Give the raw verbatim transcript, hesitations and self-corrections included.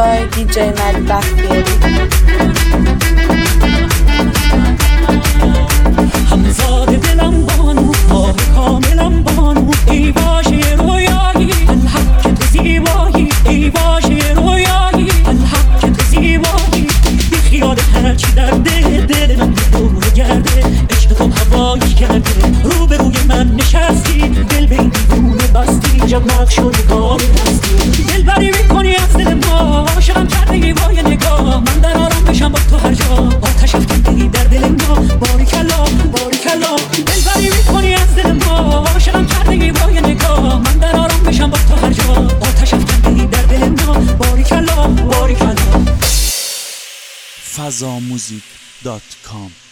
by دی جی ملی بختیاری. همزاد دلم بانو، ماه کاملم بانو، ای واژه رویایی الحق که تو زیبایی، ای واژه رویایی الحق که تو زیبایی. بی خیال هرچی در دل دل من دور گرده، عشق تو هوایی کرده، رو به روی من نشستی، دل به این دیوونه بستی، عجب نقش شدی کار دستی. دل بری میکنی از دل ما، عاشقم کردی وای نگاه، من در آرام بشم با تو هر جا، آتش افکندی در دل ما، باریکلا باریکلا. دل بری میکنی از دل ما، عاشقم کردی وای نگاه، من در آرام بشم با تو هر جا، آتش افکندی در دل ما، باریکلا باریکلا. فضاموزیک دات کام